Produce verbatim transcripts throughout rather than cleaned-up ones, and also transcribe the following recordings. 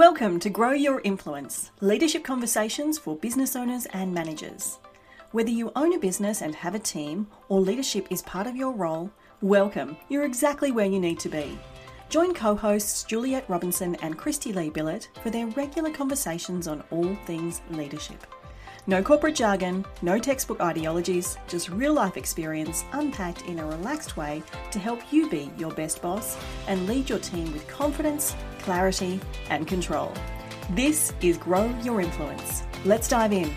Welcome to Grow Your Influence, leadership conversations for business owners and managers. Whether you own a business and have a team, or leadership is part of your role, welcome. You're exactly where you need to be. Join co-hosts Juliet Robinson and Christy Lee Billett for their regular conversations on all things leadership. No corporate jargon, no textbook ideologies, just real-life experience unpacked in a relaxed way to help you be your best boss and lead your team with confidence, clarity, and control. This is Grow Your Influence. Let's dive in.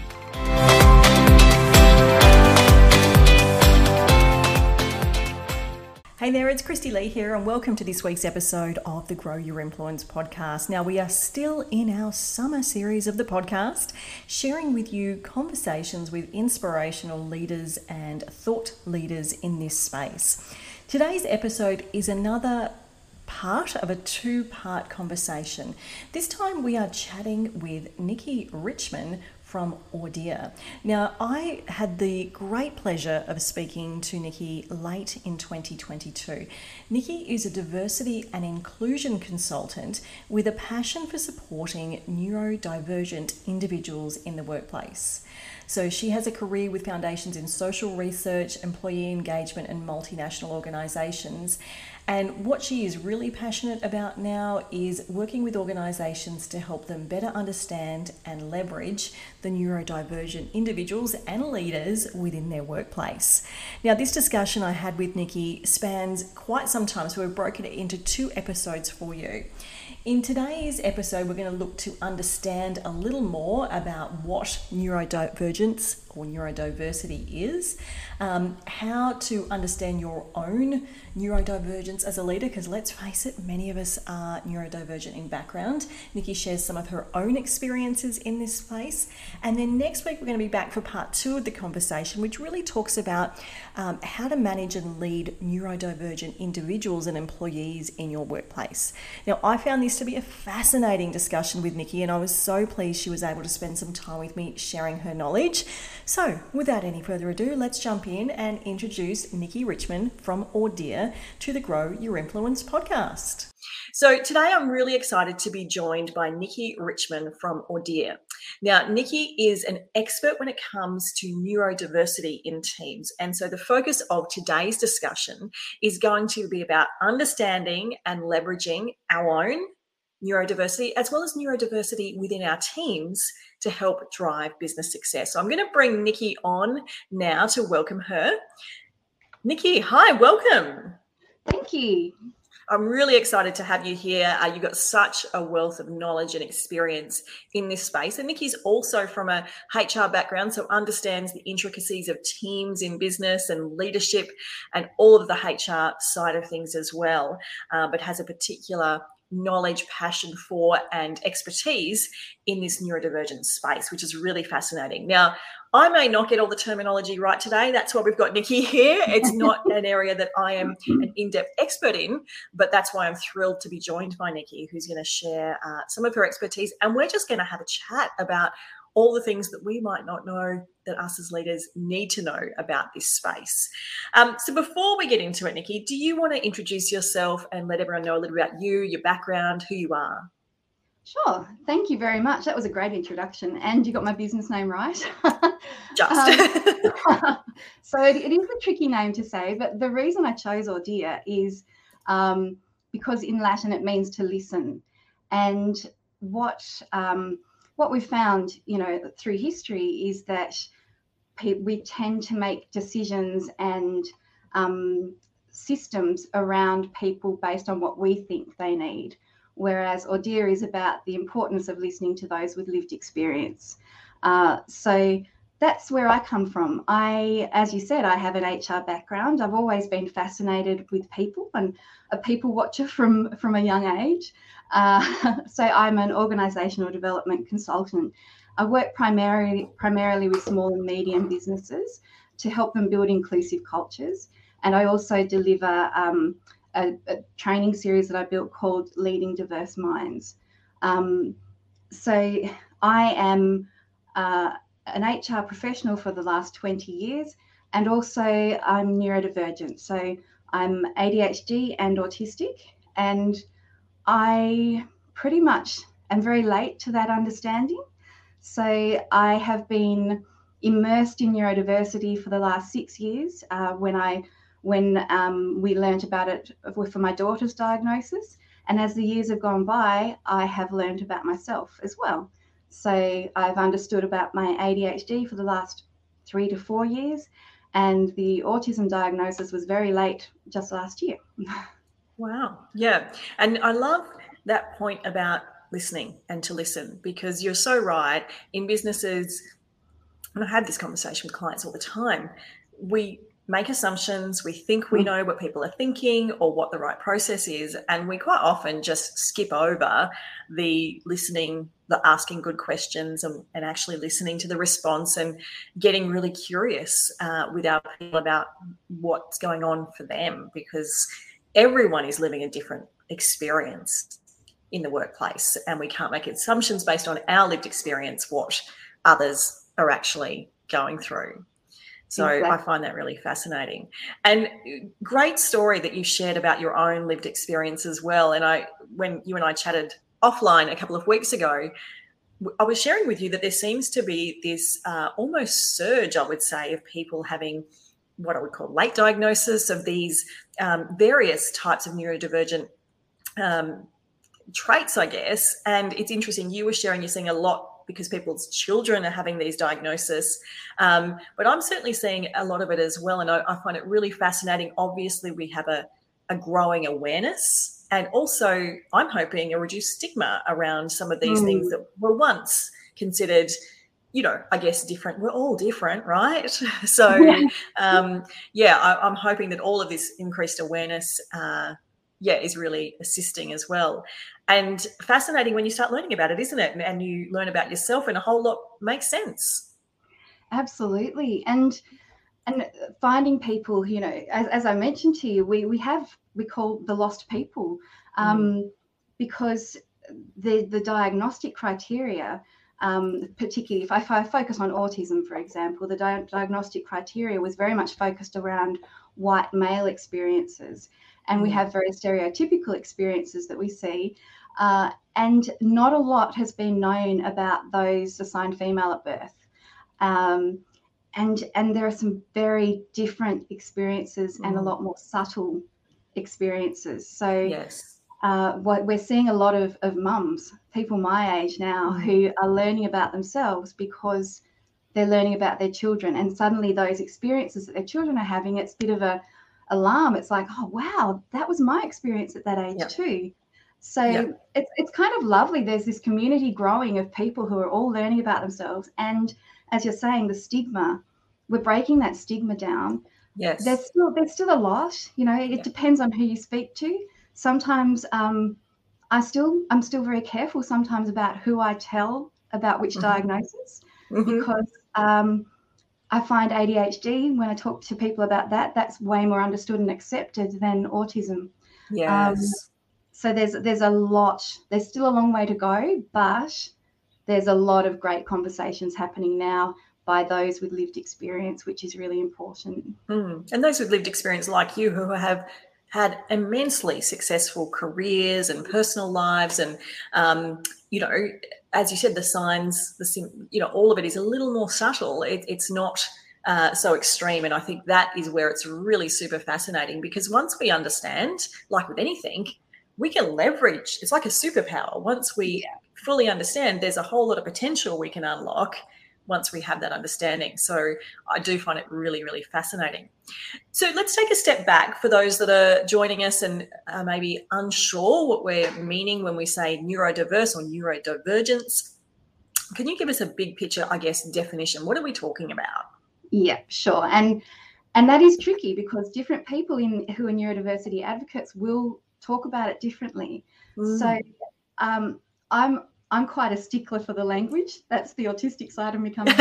Hey there, it's Christy Lee here, and welcome to this week's episode of the Grow Your Influence podcast. Now, we are still in our summer series of the podcast, sharing with you conversations with inspirational leaders and thought leaders in this space. Today's episode is another part of a two-part conversation. This time we are chatting with Nikki Richmond from Audeer. Now, I had the great pleasure of speaking to Nikki late in twenty twenty-two. Nikki is a diversity and inclusion consultant with a passion for supporting neurodivergent individuals in the workplace. So she has a career with foundations in social research, employee engagement, and multinational organisations. And what she is really passionate about now is working with organisations to help them better understand and leverage the neurodivergent individuals and leaders within their workplace. Now, this discussion I had with Nikki spans quite some time, so we've broken it into two episodes for you. In today's episode, we're going to look to understand a little more about what neurodivergence or neurodiversity is, um, how to understand your own neurodivergence as a leader, because let's face it, many of us are neurodivergent in background. Nikki shares some of her own experiences in this space. And then next week, we're going to be back for part two of the conversation, which really talks about um, how to manage and lead neurodivergent individuals and employees in your workplace. Now, I found this to be a fascinating discussion with Nikki, and I was so pleased she was able to spend some time with me sharing her knowledge. So without any further ado, let's jump in and introduce Nikki Richmond from Audeer to the Grow Your Influence podcast. So today I'm really excited to be joined by Nikki Richmond from Audeer. Now, Nikki is an expert when it comes to neurodiversity in teams. And so the focus of today's discussion is going to be about understanding and leveraging our own neurodiversity as well as neurodiversity within our teams to help drive business success. So I'm going to bring Nikki on now to welcome her. Nikki, hi, welcome. Thank you. I'm really excited to have you here. Uh, you've got such a wealth of knowledge and experience in this space. And Nikki's also from a H R background, so understands the intricacies of teams in business and leadership and all of the H R side of things as well, uh, but has a particular knowledge, passion for, and expertise in this neurodivergent space, which is really fascinating. Now, I may not get all the terminology right today. That's why we've got Nikki here. It's not an area that I am an in-depth expert in, but that's why I'm thrilled to be joined by Nikki, who's going to share uh, some of her expertise. And we're just going to have a chat about all the things that we might not know that us as leaders need to know about this space. Um, so before we get into it, Nikki, do you want to introduce yourself and let everyone know a little about you, your background, who you are? Sure. Thank you very much. That was a great introduction. And you got my business name right. Just. um, so it, it is a tricky name to say, but the reason I chose Audeer is um, because in Latin it means to listen. And what um, what we've found, you know, through history is that pe- we tend to make decisions and um, systems around people based on what we think they need. Whereas Audeer is about the importance of listening to those with lived experience. Uh, so that's where I come from. I, as you said, I have an H R background. I've always been fascinated with people and a people watcher from, from a young age. Uh, so I'm an organisational development consultant. I work primarily, primarily with small and medium businesses to help them build inclusive cultures. And I also deliver um, A, a training series that I built called Leading Diverse Minds. Um, so I am uh, an H R professional for the last twenty years, and also I'm neurodivergent. So I'm A D H D and autistic, and I pretty much am very late to that understanding. So I have been immersed in neurodiversity for the last six years uh, when I when um, we learnt about it for my daughter's diagnosis. And as the years have gone by, I have learned about myself as well. So I've understood about my A D H D for the last three to four years. And the autism diagnosis was very late, just last year. Wow. Yeah. And I love that point about listening and to listen, because you're so right. In businesses, and I have this conversation with clients all the time, we make assumptions, we think we know what people are thinking or what the right process is, and we quite often just skip over the listening, the asking good questions, and, and actually listening to the response and getting really curious uh, with our people about what's going on for them, because everyone is living a different experience in the workplace, and we can't make assumptions based on our lived experience what others are actually going through. So exactly. I find that really fascinating. And great story that you shared about your own lived experience as well. And I, when you and I chatted offline a couple of weeks ago, I was sharing with you that there seems to be this uh, almost surge, I would say, of people having what I would call late diagnosis of these um, various types of neurodivergent um, traits, I guess. And it's interesting, you were sharing, you're seeing a lot because people's children are having these diagnoses. Um, but I'm certainly seeing a lot of it as well. And I, I find it really fascinating. Obviously, we have a, a growing awareness, and also I'm hoping a reduced stigma around some of these mm. things that were once considered, you know, I guess different. We're all different, right? So, yeah, um, yeah I, I'm hoping that all of this increased awareness uh, yeah, is really assisting as well. And fascinating when you start learning about it, isn't it? And, and you learn about yourself, and a whole lot makes sense. Absolutely. And and finding people, you know, as, as I mentioned to you, we we have, we call the lost people, um, mm. because the the diagnostic criteria, um, particularly if I, if I focus on autism, for example, the di- diagnostic criteria was very much focused around white male experiences. And we have very stereotypical experiences that we see. Uh, and not a lot has been known about those assigned female at birth. Um, and, and there are some very different experiences mm. and a lot more subtle experiences. So yes. uh, what we're seeing a lot of, of mums, people my age now, mm. who are learning about themselves because they're learning about their children. And suddenly those experiences that their children are having, it's a bit of a alarm. It's like, oh wow, that was my experience at that age yep. too. So yep. it's it's kind of lovely. There's this community growing of people who are all learning about themselves. And as you're saying, the stigma, we're breaking that stigma down. Yes. There's still there's still a lot, you know, it yep. depends on who you speak to. Sometimes um, I still I'm still very careful sometimes about who I tell about which mm-hmm. diagnosis mm-hmm. because um, I find A D H D, when I talk to people about that, that's way more understood and accepted than autism. Yes. Um, so there's there's a lot, there's still a long way to go, but there's a lot of great conversations happening now by those with lived experience, which is really important. Mm. And those with lived experience like you, who have had immensely successful careers and personal lives, and, um, you know, as you said, the signs, the you know, all of it is a little more subtle. It, it's not uh, so extreme. And I think that is where it's really super fascinating, because once we understand, like with anything, we can leverage. It's like a superpower. Once we yeah. fully understand, there's a whole lot of potential we can unlock once we have that understanding. So I do find it really, really fascinating. So let's take a step back for those that are joining us and are maybe unsure what we're meaning when we say neurodiverse or neurodivergence. Can you give us a big picture, I guess, definition? What are we talking about? Yeah, sure. And and that is tricky because different people in who are neurodiversity advocates will talk about it differently. Mm. So um, I'm I'm quite a stickler for the language. That's the autistic side of me coming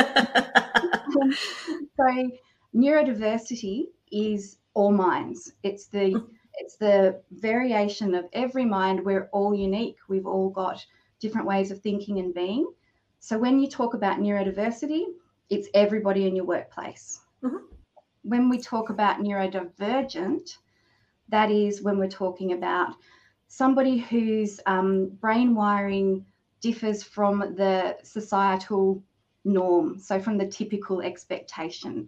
out. um, so neurodiversity is all minds. It's the it's the variation of every mind. We're all unique. We've all got different ways of thinking and being. So when you talk about neurodiversity, it's everybody in your workplace. Mm-hmm. When we talk about neurodivergent, that is when we're talking about somebody whose um, brain wiring differs from the societal norm, so from the typical expectation.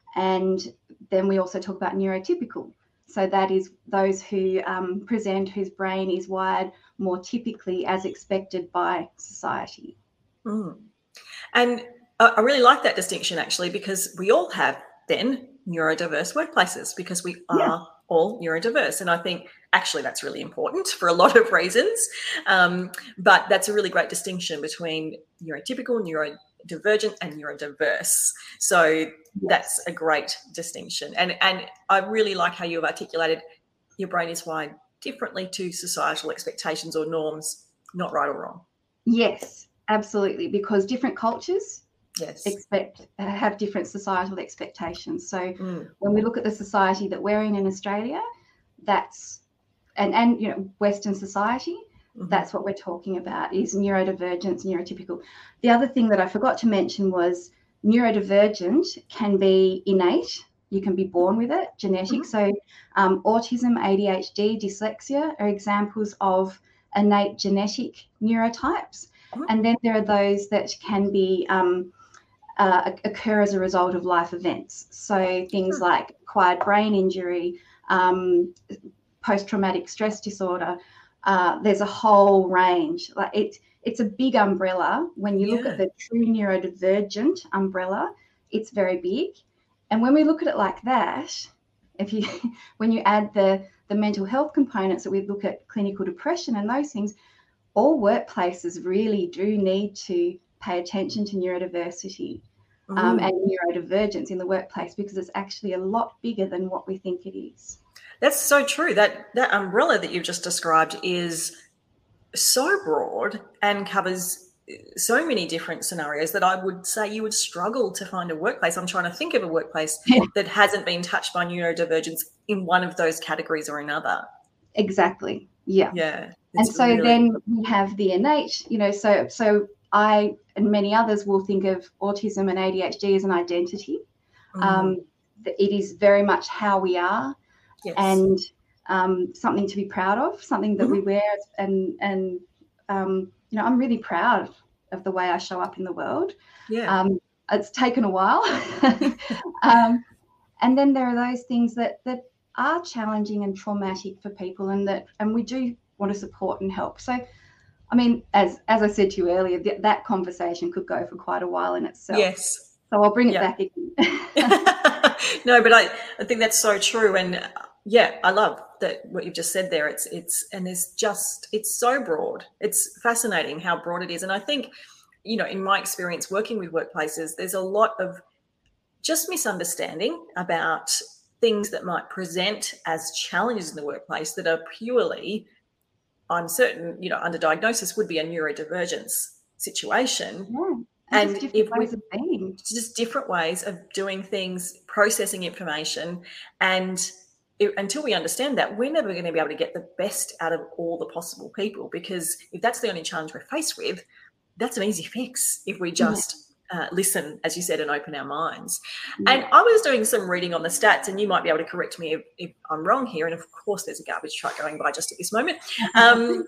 And then we also talk about neurotypical. So that is those who um, present whose brain is wired more typically as expected by society. Mm. And I really like that distinction, actually, because we all have then neurodiverse workplaces, because we are yeah. all neurodiverse. And I think actually that's really important for a lot of reasons. Um, but that's a really great distinction between neurotypical, neurodivergent, and neurodiverse. So yes. that's a great distinction. And, and I really like how you've articulated your brain is wired differently to societal expectations or norms, not right or wrong. Yes, absolutely, because different cultures yes. expect have different societal expectations. So mm. when we look at the society that we're in in Australia, that's and and you know Western society, mm-hmm. that's what we're talking about is neurodivergence, neurotypical. The other thing that I forgot to mention was neurodivergent can be innate. You can be born with it, genetic. Mm-hmm. So um, autism, A D H D, dyslexia are examples of innate genetic neurotypes. Mm-hmm. And then there are those that can be um, uh, occur as a result of life events. So things mm-hmm. like acquired brain injury, um, post-traumatic stress disorder. Uh, there's a whole range. Like it, it's a big umbrella. When you yeah. look at the true neurodivergent umbrella, it's very big. And when we look at it like that, if you when you add the the mental health components that we look at clinical depression and those things, all workplaces really do need to pay attention to neurodiversity mm. um, and neurodivergence in the workplace, because it's actually a lot bigger than what we think it is. That's so true. That that umbrella that you've just described is so broad and covers so many different scenarios that I would say you would struggle to find a workplace. I'm trying to think of a workplace yeah. that hasn't been touched by neurodivergence in one of those categories or another. Exactly. Yeah. Yeah. And so really... then we have the innate, you know, so so I and many others will think of autism and A D H D as an identity. Mm. Um, it is very much how we are yes. and um, something to be proud of, something that mm-hmm. we wear. And, and um, you know, I'm really proud of the way I show up in the world. Yeah. Um, it's taken a while. um, and then there are those things that that are challenging and traumatic for people, and that and we do want to support and help. So, I mean, as as I said to you earlier, th- that conversation could go for quite a while in itself. Yes. So I'll bring it yeah. back again. No, but I, I think that's so true. And yeah, I love that what you've just said there. It's it's and there's just it's so broad. It's fascinating how broad it is. And I think, you know, in my experience working with workplaces, there's a lot of just misunderstanding about things that might present as challenges in the workplace that are purely, I'm certain, you know, under diagnosis would be a neurodivergence situation. Yeah. And just if ways we, of being. just different ways of doing things, processing information, and it, until we understand that, we're never going to be able to get the best out of all the possible people, because if that's the only challenge we're faced with, that's an easy fix if we just yeah. uh, listen, as you said, and open our minds. Yeah. And I was doing some reading on the stats, and you might be able to correct me if, if I'm wrong here. And of course, there's a garbage truck going by just at this moment. Um,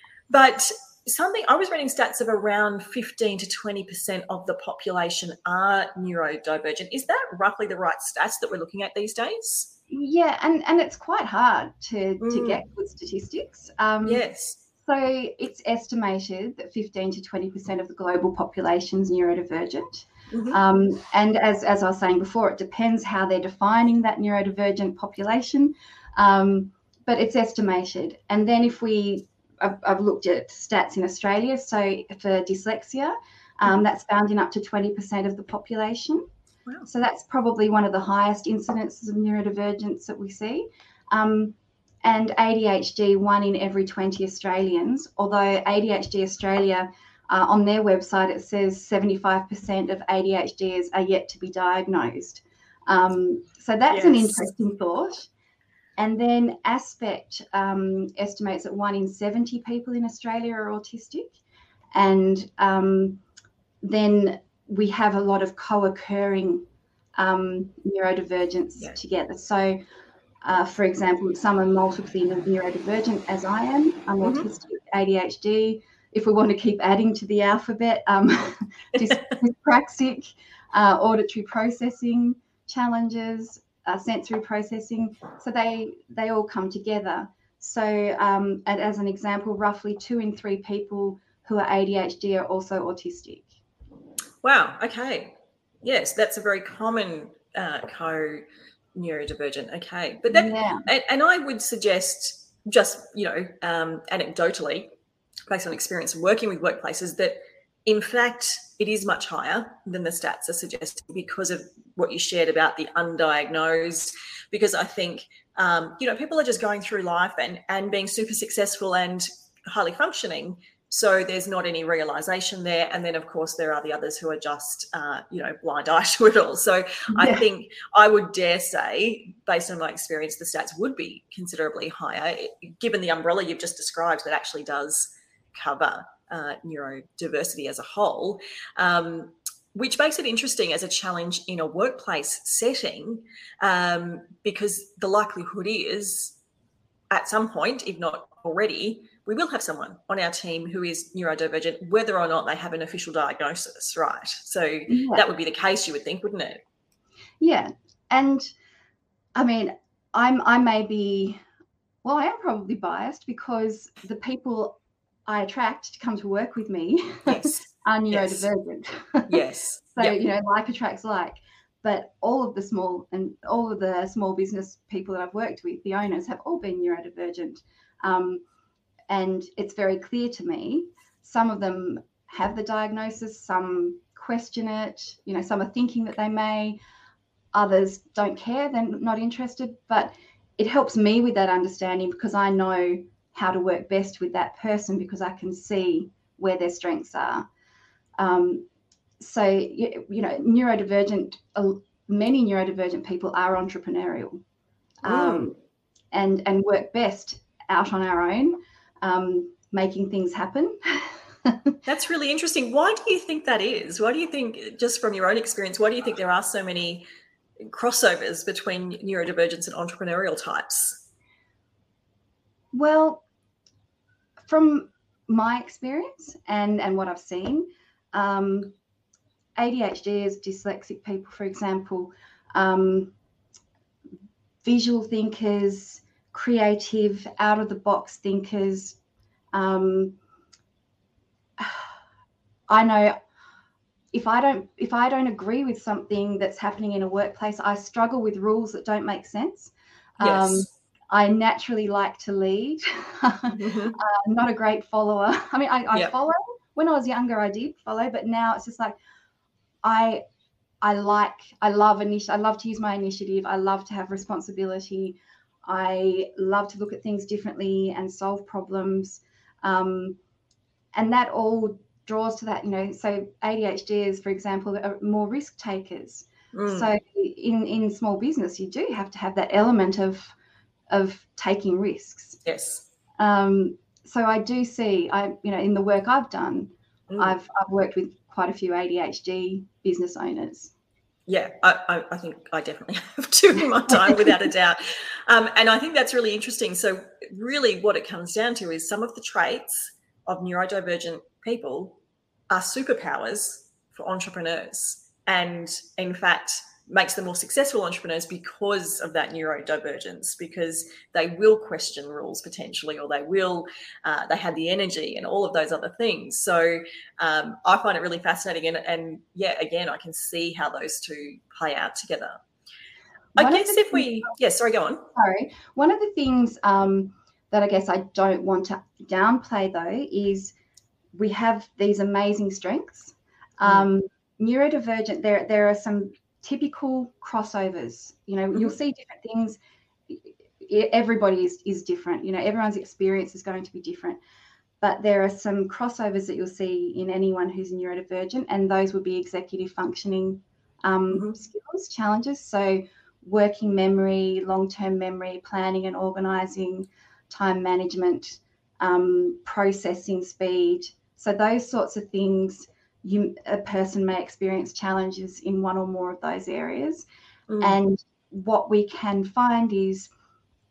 but something I was reading stats of around fifteen to twenty percent of the population are neurodivergent. Is that roughly the right stats that we're looking at these days? Yeah, and, and it's quite hard to, mm. to get good statistics. Um, yes. So it's estimated that fifteen to twenty percent of the global population is neurodivergent. Mm-hmm. Um, and as, as I was saying before, it depends how they're defining that neurodivergent population, um, but it's estimated. And then if we I've, I've looked at stats in Australia. So for dyslexia, um, that's found in up to twenty percent of the population. Wow. So that's probably one of the highest incidences of neurodivergence that we see. Um, and A D H D, one in every twenty Australians, although A D H D Australia, uh, on their website, it says seventy-five percent of A D H Ders are yet to be diagnosed. Um, so that's yes. an interesting thought. And then Aspect um, estimates that one in seventy people in Australia are autistic. And um, then we have a lot of co-occurring um, neurodivergence yeah. together. So Uh, for example, some are multiply neurodivergent, as I am. I'm mm-hmm. autistic, A D H D. If we want to keep adding to the alphabet, um, dyspraxic, uh, auditory processing challenges, uh, sensory processing. So they they all come together. So, um, and as an example, roughly two in three people who are A D H D are also autistic. Wow. Okay. Yes, that's a very common uh, co-neurodivergent. Okay, but that, yeah. and, and I would suggest, just you know, um, anecdotally, based on experience of working with workplaces, that in fact it is much higher than the stats are suggesting because of what you shared about the undiagnosed. Because I think um, you know, people are just going through life and and being super successful and highly functioning. So there's not any realization there. And then, of course, there are the others who are just, uh, you know, blind eye to it all. So yeah. I think I would dare say, based on my experience, the stats would be considerably higher, given the umbrella you've just described that actually does cover uh, neurodiversity as a whole, um, which makes it interesting as a challenge in a workplace setting, um, because the likelihood is at some point, if not already, we will have someone on our team who is neurodivergent, whether or not they have an official diagnosis, right? So yeah. That would be the case, you would think, wouldn't it? Yeah. And I mean, I'm, I may be, well, I am probably biased because the people I attract to come to work with me yes. are neurodivergent. Yes. So, yep. you know, like attracts like. But all of the small and all of the small business people that I've worked with, the owners, have all been neurodivergent. Um, and it's very clear to me, some of them have the diagnosis, some question it, you know, some are thinking that they may, others don't care, they're not interested. But it helps me with that understanding because I know how to work best with that person because I can see where their strengths are. Um, so, you, you know, neurodivergent, uh, many neurodivergent people are entrepreneurial um, and, and work best out on our own. Um, making things happen. That's really interesting. Why do you think that is? Why do you think, just from your own experience, why do you think there are so many crossovers between neurodivergence and entrepreneurial types? Well, from my experience and, and what I've seen, um, A D H D is dyslexic people, for example, um, visual thinkers, creative, out-of-the-box thinkers. Um, I know if I don't if I don't agree with something that's happening in a workplace, I struggle with rules that don't make sense. Yes. Um, I naturally like to lead. mm-hmm. uh, not a great follower. I mean, I, I yep. follow. When I was younger, I did follow, but now it's just like I I like I love initi- I love to use my initiative. I love to have responsibility. I love to look at things differently and solve problems. Um, and that all draws to that, you know, so A D H Ders, for example, are more risk takers. Mm. So in, in small business, you do have to have that element of, of taking risks. Yes. Um, so I do see, I, you know, in the work I've done, mm. I've, I've worked with quite a few A D H D business owners. Yeah, I, I think I definitely have too in my time, without a doubt. Um, and I think that's really interesting. So really what it comes down to is some of the traits of neurodivergent people are superpowers for entrepreneurs, and in fact makes them more successful entrepreneurs because of that neurodivergence, because they will question rules potentially, or they will, uh, they had the energy and all of those other things. So um, I find it really fascinating. And, and yeah, again, I can see how those two play out together. I One guess if we, things, yeah, sorry, go on. Sorry. One of the things um, that I guess I don't want to downplay though is we have these amazing strengths. Um, mm. Neurodivergent, there, there are some typical crossovers. You know, mm-hmm. you'll see different things. Everybody is, is different. You know, everyone's experience is going to be different. But there are some crossovers that you'll see in anyone who's neurodivergent, and those would be executive functioning um, mm-hmm. skills, challenges. So working memory, long-term memory, planning and organising, time management, um, processing speed. So those sorts of things, you, a person may experience challenges in one or more of those areas. Mm. And what we can find is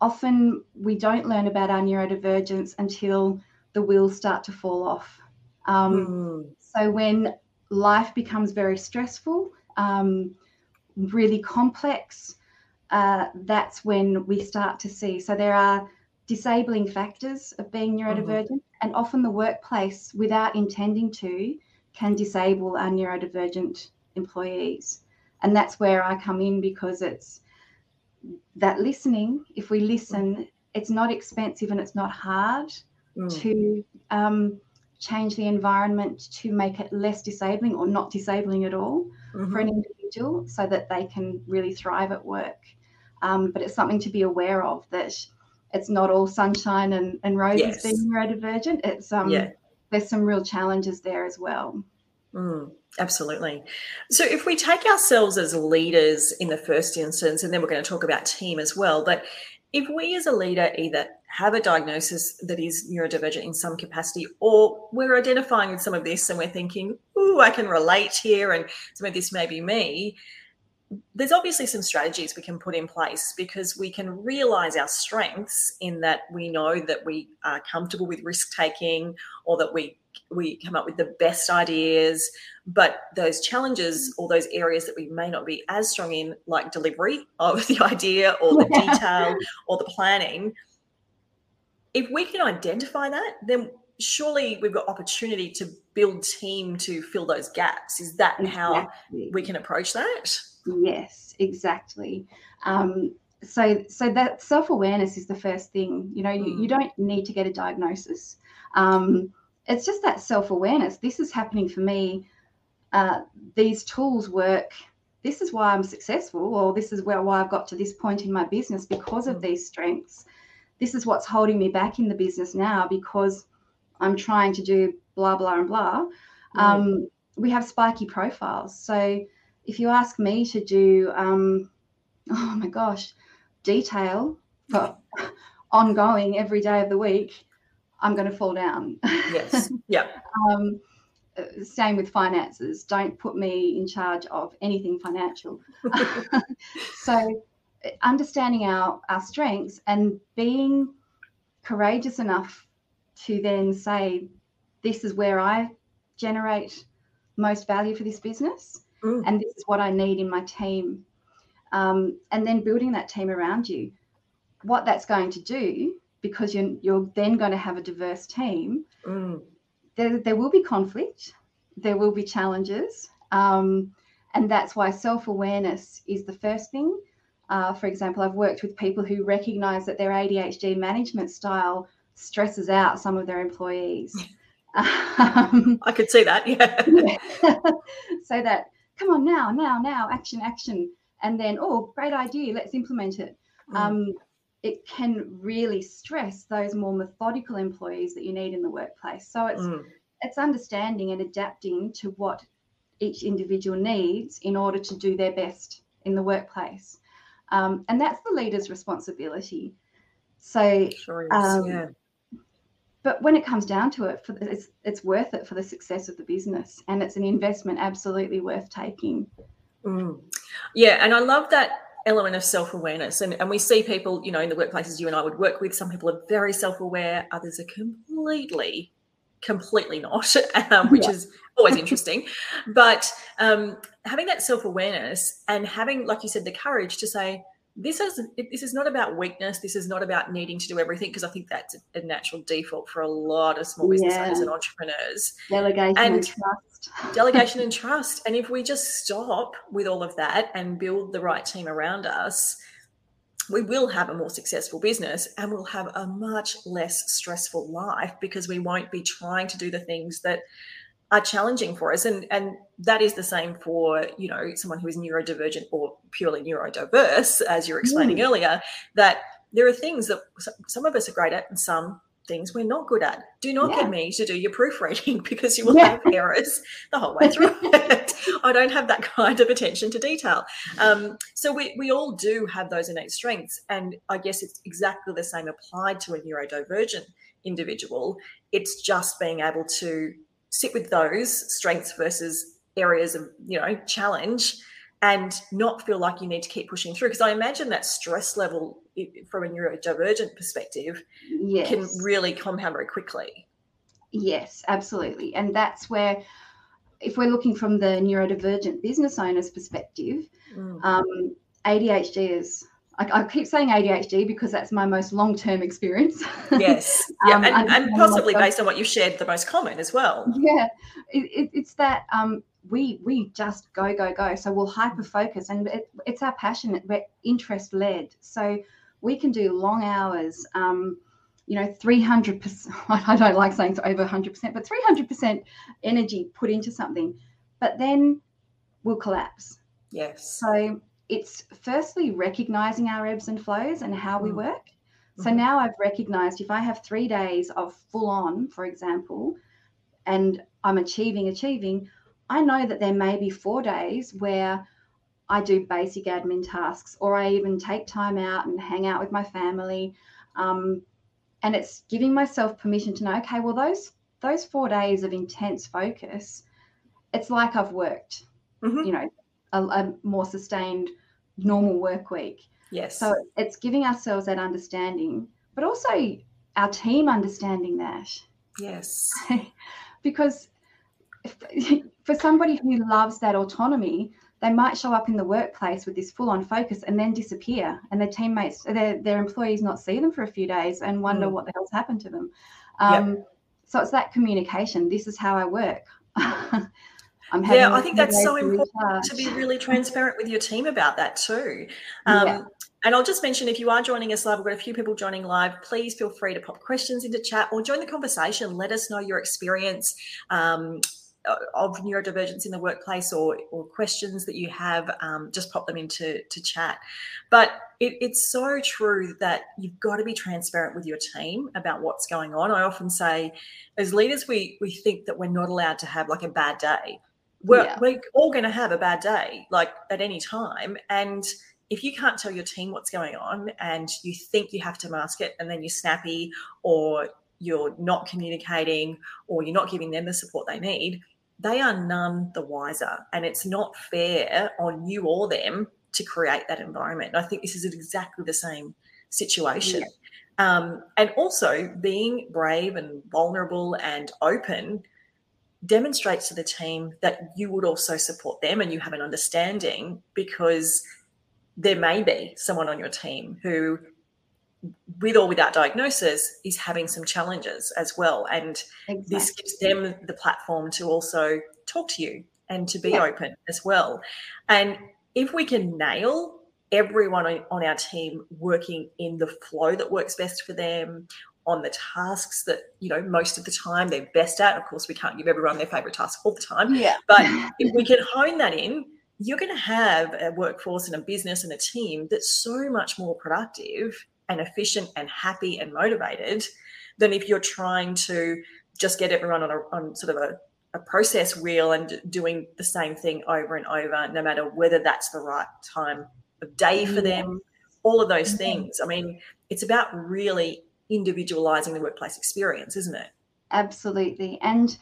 often we don't learn about our neurodivergence until the wheels start to fall off. Um, mm. So when life becomes very stressful, um, really complex, uh, that's when we start to see. So there are disabling factors of being neurodivergent, mm-hmm. and often the workplace, without intending to, can disable our neurodivergent employees. And that's where I come in, because it's that listening. If we listen, mm. it's not expensive and it's not hard mm. to um, change the environment to make it less disabling or not disabling at all mm-hmm. for an individual, so that they can really thrive at work. Um, but it's something to be aware of, that it's not all sunshine and, and roses yes. being neurodivergent. It's um, yeah. there's some real challenges there as well. Mm, absolutely. So if we take ourselves as leaders in the first instance, and then we're going to talk about team as well, but if we as a leader either have a diagnosis that is neurodivergent in some capacity, or we're identifying with some of this and we're thinking, ooh, I can relate here and some of this may be me, there's obviously some strategies we can put in place, because we can realize our strengths in that we know that we are comfortable with risk taking, or that we we come up with the best ideas, but those challenges or those areas that we may not be as strong in, like delivery of the idea or the yeah. detail or the planning, if we can identify that, then surely we've got opportunity to build team to fill those gaps. Is that exactly. how we can approach that? Yes, exactly. Um, so so that self-awareness is the first thing. You know, mm. you, you don't need to get a diagnosis. Um, it's just that self-awareness. This is happening for me. Uh, these tools work. This is why I'm successful, or this is where why I've got to this point in my business, because of mm. these strengths. This is what's holding me back in the business now, because I'm trying to do blah, blah, and blah. Mm. Um, we have spiky profiles. So if you ask me to do, um, oh my gosh, detail for ongoing every day of the week, I'm going to fall down. Yes. Yeah. um, same with finances. Don't put me in charge of anything financial. So understanding our, our strengths and being courageous enough to then say, this is where I generate most value for this business. Mm. And this is what I need in my team. Um, and then building that team around you. What that's going to do, because you're, you're then going to have a diverse team, mm. there, there will be conflict, there will be challenges. Um, and that's why self-awareness is the first thing. Uh, for example, I've worked with people who recognise that their A D H D management style stresses out some of their employees. um, I could see that, yeah. yeah. So that, come on now, now, now, action, action. And then, oh, great idea, let's implement it. Mm. Um, it can really stress those more methodical employees that you need in the workplace. So it's mm. it's understanding and adapting to what each individual needs in order to do their best in the workplace. Um, and that's the leader's responsibility. So, sure is, um, yeah. But when it comes down to it, for the, it's, it's worth it for the success of the business, and it's an investment absolutely worth taking. Mm. Yeah, and I love that element of self-awareness. And, and we see people, you know, in the workplaces you and I would work with, some people are very self-aware, others are completely, completely not, um, which yeah. is always interesting. But um, having that self-awareness and having, like you said, the courage to say, This is this is not about weakness. This is not about needing to do everything, because I think that's a natural default for a lot of small business yeah. owners and entrepreneurs. Delegation and, and trust. Delegation and trust. And if we just stop with all of that and build the right team around us, we will have a more successful business, and we'll have a much less stressful life, because we won't be trying to do the things that are challenging for us. And and that is the same for, you know, someone who is neurodivergent or purely neurodiverse, as you were explaining mm. earlier, that there are things that some of us are great at and some things we're not good at. Do not yeah. get me to do your proofreading, because you will yeah. have errors the whole way through it. I don't have that kind of attention to detail. Um, so we, we all do have those innate strengths. And I guess it's exactly the same applied to a neurodivergent individual. It's just being able to sit with those strengths versus areas of, you know, challenge, and not feel like you need to keep pushing through. Because I imagine that stress level from a neurodivergent perspective Yes. can really compound very quickly. Yes, absolutely. And that's where, if we're looking from the neurodivergent business owner's perspective, mm. um, A D H D is, I, I keep saying A D H D because that's my most long-term experience. Yes, yeah, um, and, and possibly based on what you've shared, the most common as well. Yeah, it, it, it's that um, we we just go, go, go. So we'll hyper-focus, and it, it's our passion, we're interest-led. So we can do long hours, um, you know, three hundred percent, I don't like saying it's over one hundred percent, but three hundred percent energy put into something, but then we'll collapse. Yes. So it's firstly recognizing our ebbs and flows and how mm. we work. So mm-hmm. now I've recognized if I have three days of full on, for example, and I'm achieving, achieving, I know that there may be four days where I do basic admin tasks, or I even take time out and hang out with my family. Um, and it's giving myself permission to know, okay, well, those those four days of intense focus, it's like I've worked, mm-hmm. you know, a, a more sustained normal work week. Yes. So it's giving ourselves that understanding, but also our team understanding that. Yes. Because if, for somebody who loves that autonomy, they might show up in the workplace with this full-on focus and then disappear, and their teammates, their, their employees not see them for a few days and wonder mm. what the hell's happened to them. Um, yep. So it's that communication. This is how I work. I'm yeah, I think that's so important recharge. To be really transparent with your team about that too. Um, yeah. And I'll just mention, if you are joining us live, we've got a few people joining live, please feel free to pop questions into chat or join the conversation. Let us know your experience um, of neurodivergence in the workplace, or, or questions that you have, um, just pop them into to chat. But it, it's so true that you've got to be transparent with your team about what's going on. I often say, as leaders, we we think that we're not allowed to have like a bad day. We're, yeah. we're all going to have a bad day, like at any time. And if you can't tell your team what's going on and you think you have to mask it, and then you're snappy, or you're not communicating, or you're not giving them the support they need, they are none the wiser. And it's not fair on you or them to create that environment. And I think this is exactly the same situation. Yeah. Um, and also being brave and vulnerable and open demonstrates to the team that you would also support them and you have an understanding, because there may be someone on your team who, with or without diagnosis, is having some challenges as well. And exactly. this gives them the platform to also talk to you and to be yeah. open as well. And if we can nail everyone on our team working in the flow that works best for them, on the tasks that, you know, most of the time they're best at. Of course, we can't give everyone their favourite task all the time. Yeah. But if we can hone that in, you're going to have a workforce and a business and a team that's so much more productive and efficient and happy and motivated than if you're trying to just get everyone on a on sort of a, a process wheel and doing the same thing over and over, no matter whether that's the right time of day for them, all of those things. I mean, it's about really individualizing the workplace experience, isn't it? Absolutely. And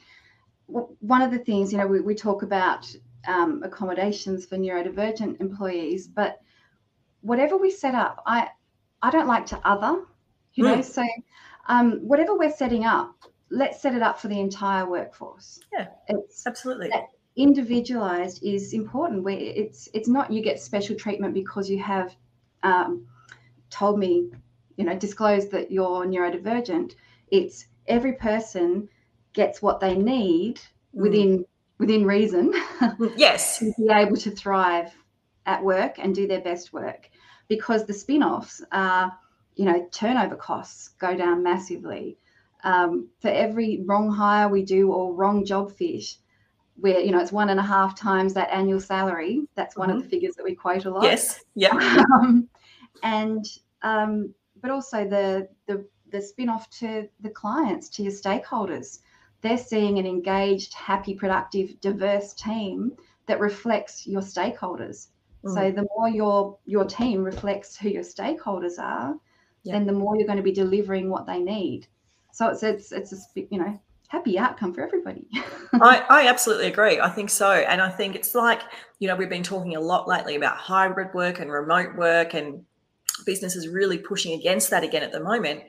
w- one of the things, you know, we, we talk about um, accommodations for neurodivergent employees, but whatever we set up, I I don't like to other, you mm. know, so um, whatever we're setting up, let's set it up for the entire workforce. Yeah, it's absolutely. That individualized is important. Where it's it's not you get special treatment because you have um, told me, you know, disclosed that you're neurodivergent. It's every person gets what they need mm. within within reason. Yes. To be able to thrive at work and do their best work, because the spin-offs are, you know, turnover costs go down massively. Um, for every wrong hire we do or wrong job fit, where, you know, it's one and a half times that annual salary. That's one mm-hmm. of the figures that we quote a lot. Yes. Yeah. Um, and um, but also the the the spin-off to the clients, to your stakeholders. They're seeing an engaged, happy, productive, diverse team that reflects your stakeholders. Mm. So the more your your team reflects who your stakeholders are, yeah. then the more you're going to be delivering what they need. So it's it's it's a, you know, happy outcome for everybody. I, I absolutely agree. I think so. And I think it's like, you know, we've been talking a lot lately about hybrid work and remote work, and businesses really pushing against that again at the moment.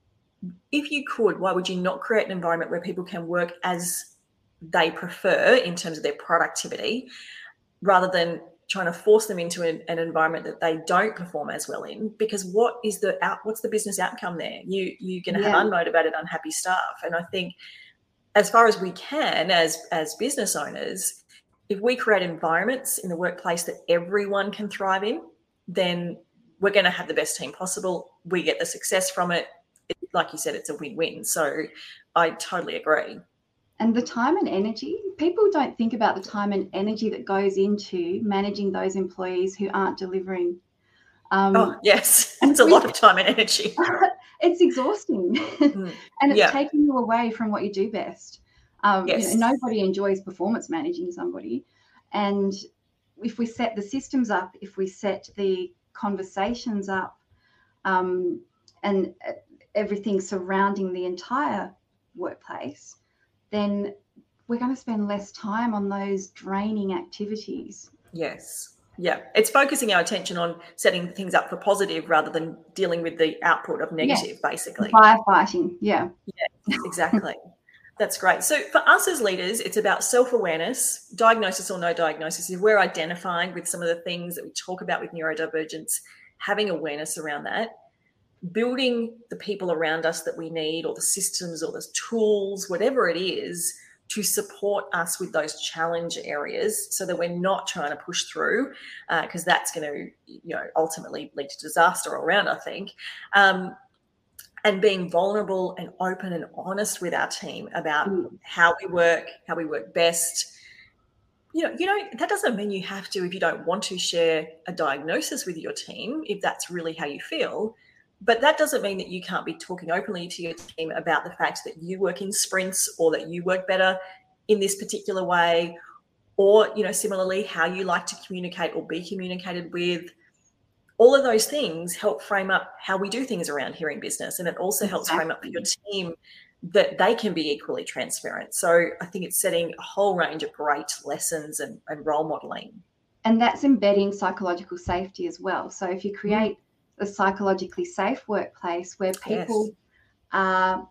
If you could, why would you not create an environment where people can work as they prefer in terms of their productivity, rather than trying to force them into an, an environment that they don't perform as well in? Because what is the out, what's the business outcome there? You, you're going to Yeah. have unmotivated, unhappy staff. And I think as far as we can as, as business owners, if we create environments in the workplace that everyone can thrive in, then we're going to have the best team possible. We get the success from it. It like you said, it's a win-win. So I totally agree. And the time and energy, people don't think about the time and energy that goes into managing those employees who aren't delivering. Um, oh, yes. It's a lot of time and energy. It's exhausting. Mm. And it's Yeah. taking you away from what you do best. Um, you Yes. know, nobody enjoys performance managing somebody. And if we set the systems up, if we set the conversations up, um, and everything surrounding the entire workplace, then we're going to spend less time on those draining activities. Yes. Yeah. It's focusing our attention on setting things up for positive rather than dealing with the output of negative, Yeah. basically. Firefighting. Yeah. Yes, exactly. That's great. So for us as leaders, it's about self-awareness, diagnosis or no diagnosis. If we're identifying with some of the things that we talk about with neurodivergence, having awareness around that, building the people around us that we need, or the systems or the tools, whatever it is, to support us with those challenge areas, so that we're not trying to push through, because uh, that's going to, you know, ultimately lead to disaster all around, I think. Um, and being vulnerable and open and honest with our team about mm. how we work, how we work best. You know, you know, that doesn't mean you have to, if you don't want to, share a diagnosis with your team, if that's really how you feel. But that doesn't mean that you can't be talking openly to your team about the fact that you work in sprints, or that you work better in this particular way, or, you know, similarly, how you like to communicate or be communicated with. All of those things help frame up how we do things around here in business. And it also helps Exactly. frame up for your team that they can be equally transparent. So I think it's setting a whole range of great lessons and, and role modeling. And that's embedding psychological safety as well. So if you create Mm. a psychologically safe workplace where people Yes. are,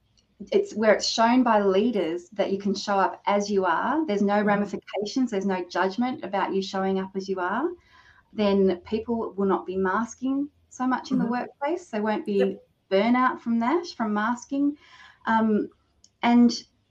it's where it's shown by leaders that you can show up as you are. There's no Mm-hmm. ramifications. There's no judgment about you showing up as you are. Then people will not be masking so much in Mm-hmm. the workplace. There won't be Yep. burnout from that, from masking. Um, and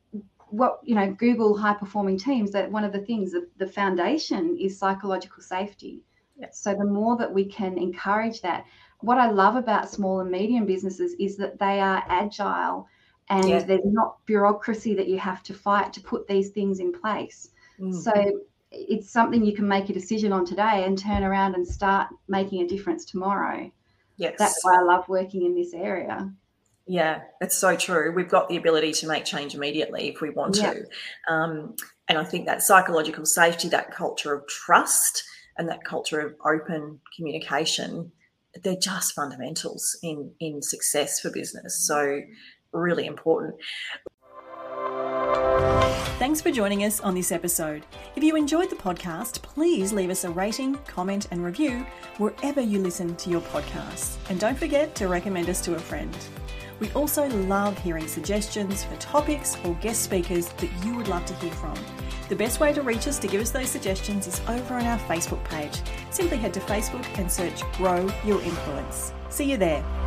what, you know, Google high performing teams, that one of the things, the, the foundation is psychological safety. Yep. So the more that we can encourage that, what I love about small and medium businesses is that they are agile, and Yeah. there's not bureaucracy that you have to fight to put these things in place. Mm. So it's something you can make a decision on today and turn around and start making a difference tomorrow. Yes. That's why I love working in this area. Yeah, that's so true. We've got the ability to make change immediately if we want Yeah. to. Um, and I think that psychological safety, that culture of trust, and that culture of open communication, they're just fundamentals in, in success for business. So really important. Thanks for joining us on this episode. If you enjoyed the podcast, please leave us a rating, comment and review wherever you listen to your podcasts. And don't forget to recommend us to a friend. We also love hearing suggestions for topics or guest speakers that you would love to hear from. The best way to reach us to give us those suggestions is over on our Facebook page. Simply head to Facebook and search Grow Your Influence. See you there.